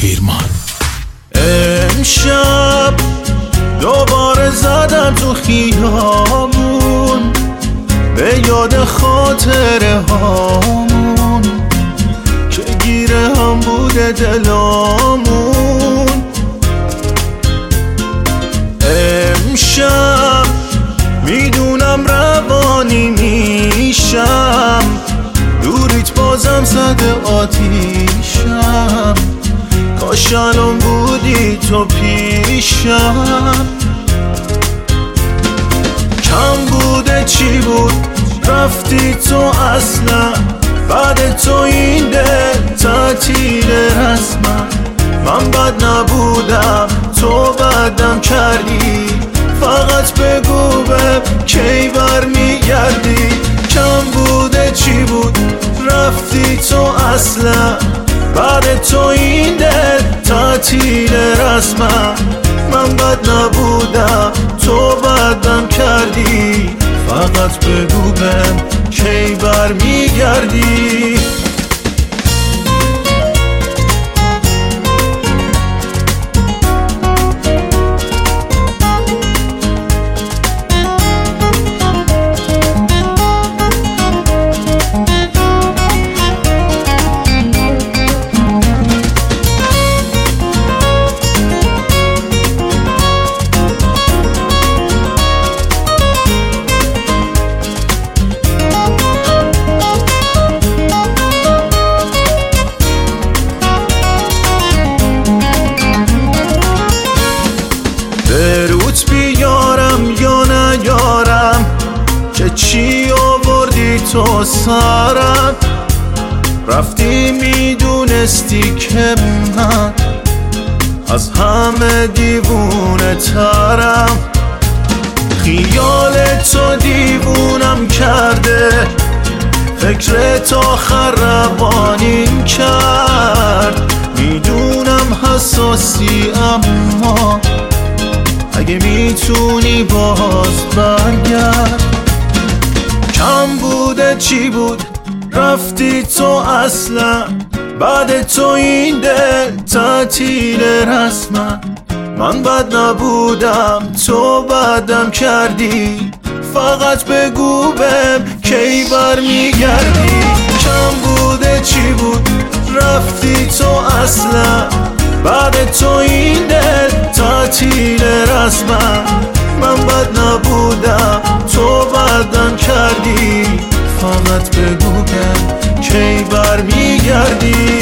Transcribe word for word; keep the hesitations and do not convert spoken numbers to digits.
قیرمان. امشب دوباره زدم تو خیابون به یاد خاطره هامون که گیره هم بوده دلامون. امشب میدونم روانی میشم، دوریت بازم زده آتیشم، کاش الان بودی تو پیشم. کم بوده چی بود رفتی تو اصلا، بعد تو این دل تعطیل رسما. من بد نبودم تو بدم کردی، فقط بگو به کی برمیگردی. کم بوده چی بود رفتی تو اصلا، بعد تو این دل تعطیل رسما. من بد نبودم تو بدم کردی، فقط بگو بهم کی برمیگردی. بروت بیارم یا نیارم که چی آوردی تو سرم. رفتی میدونستی که من از همه دیوونه ترم. خیال تو دیوونم کرده، فکر تو خرابانیم کرد. میدونم حساسی اما اگه میتونی باز برگرد. کم بوده چی بود رفتی تو اصلا، بعد تو این دل تعطیل رسما. من بد نبودم تو بدم کردی، فقط بگو بهم کی برمیگردی. کم بوده چی بود رفتی تو اصلا، بعد تو این دل تعطیل رسما. من بد نبودم تو بدم کردی، فقط بگو که کی برمیگردی.